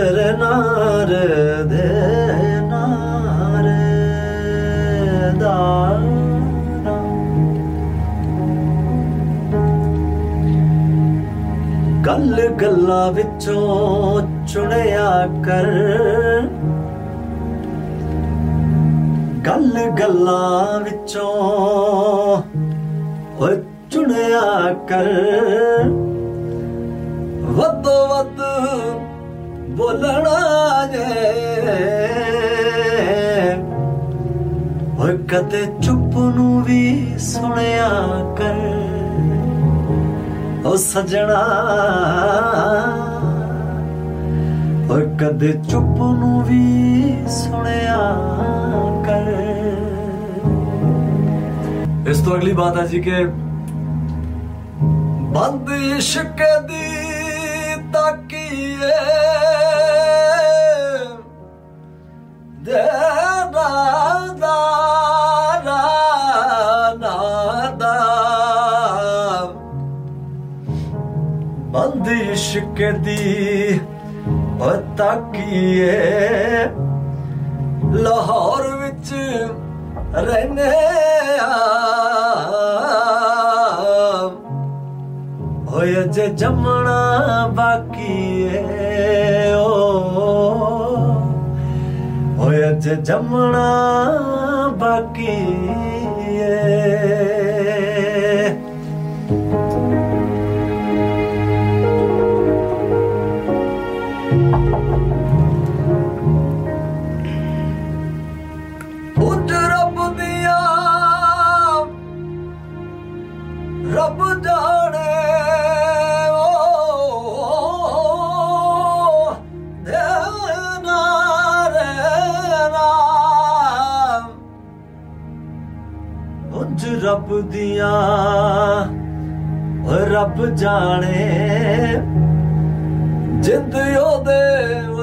ਤੇਰੇ ਨਾਰਦੇ ਨਾਰਦਾ ਗੱਲ ਗੱਲਾਂ ਵਿੱਚੋਂ ਚੁਣਿਆ ਕਰ ਗੱਲ ਗੱਲਾਂ ਵਿੱਚੋਂ ਓਏ ਚੁਣਿਆ ਕਰ ਵੱਧੋ ਵੱਧ ਬੋਲਣਾ ਜੇ ਓਏ ਕਦੇ ਚੁੱਪ ਨੂੰ ਵੀ ਸੁਣਿਆ ਕਰ ਓ ਸਜਣਾ ਓਏ ਕਦੇ ਚੁੱਪ ਨੂੰ ਵੀ ਸੁਣਿਆ ਕਰ। ਇਸ ਤੋਂ ਅਗਲੀ ਬਾਤ ਹੈ ਜੀ ਕਿ ਬੰਦ ਇਸ਼ਕ ਦੀ ਤਾਕੀਏ ਦੇ ਨਾਦਾ ਨਾਦਾ ਬੰਦ ਇਸ਼ਕ ਦੀ ਤਾਕੀਏ ਲਾਹੌਰ ਵਿੱਚ ਰਹਿਨੇ ਆ ਹੋਏ ਅਜੇ ਜੰਮਣਾ ਬਾਕੀ ਏ ਓ ਹੋਏ ਅਜੇ ਜੰਮਣਾ ਬਾਕੀ ਏ। ਰੱਬ ਜਾਣੇ ਓ ਦੇਨਾ ਰਹਿਣਾ ਉਂਝ ਰੱਬ ਦੀਆਂ ਰੱਬ ਜਾਣੇ ਜਿੰਦ ਉਹਦੇ